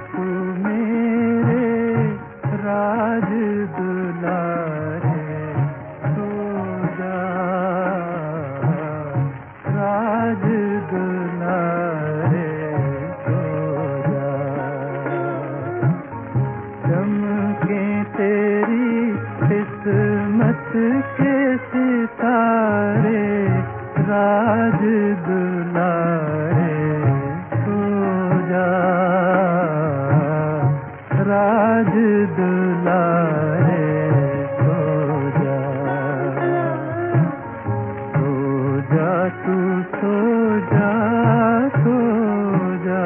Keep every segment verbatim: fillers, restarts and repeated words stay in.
तू मेरे राज दुलारे, सो जा राज दुलारे, सो जा। चमके तेरी किस्मत के सितारे, राज दुलारे, सो जा राज दुलारे, सो जा। सो जा तू सो जा, सो जा।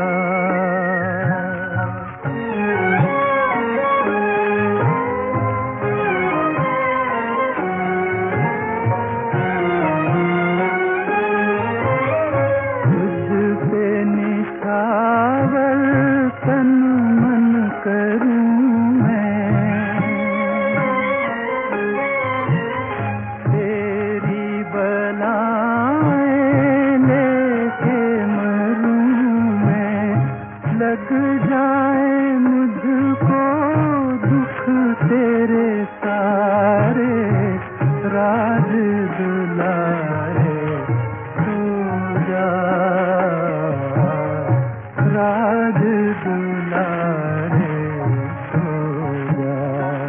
निछावर तन मन करूं मैं, तेरी बलाएं लेके मरूं मैं। लग जाए मुझको दुख तेरे सारे, राज दुलारे, सो जा राज दुलारे, सो जा।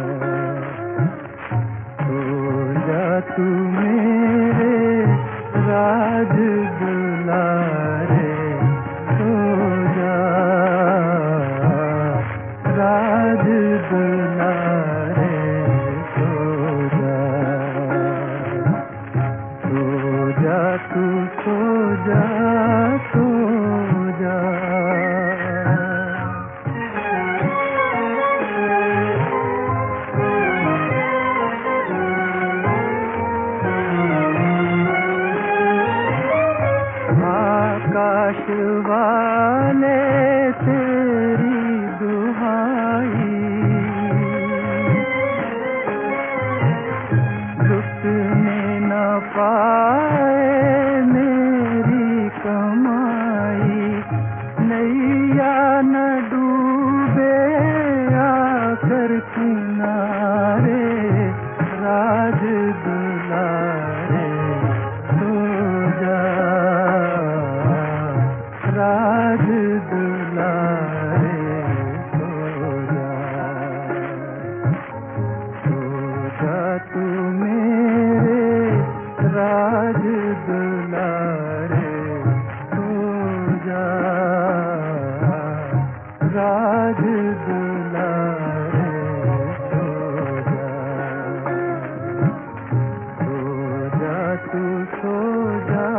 सो जा तू मेरे राज दुलारे, सो जा राज दुलारे, सो जा। सो जा तू सो जा, सो जा। आकाश वाले तेरी दुहाई, लुटने न पाए मेरी कमाई। नैया न डूबे आकर किनारे, राज दुलारे, सो जा राज दुलारे, सो जा। सो जा तू मेरे राज दुलारे, सो जा राज दुलारे, सो जा। सो जा तू सो जा।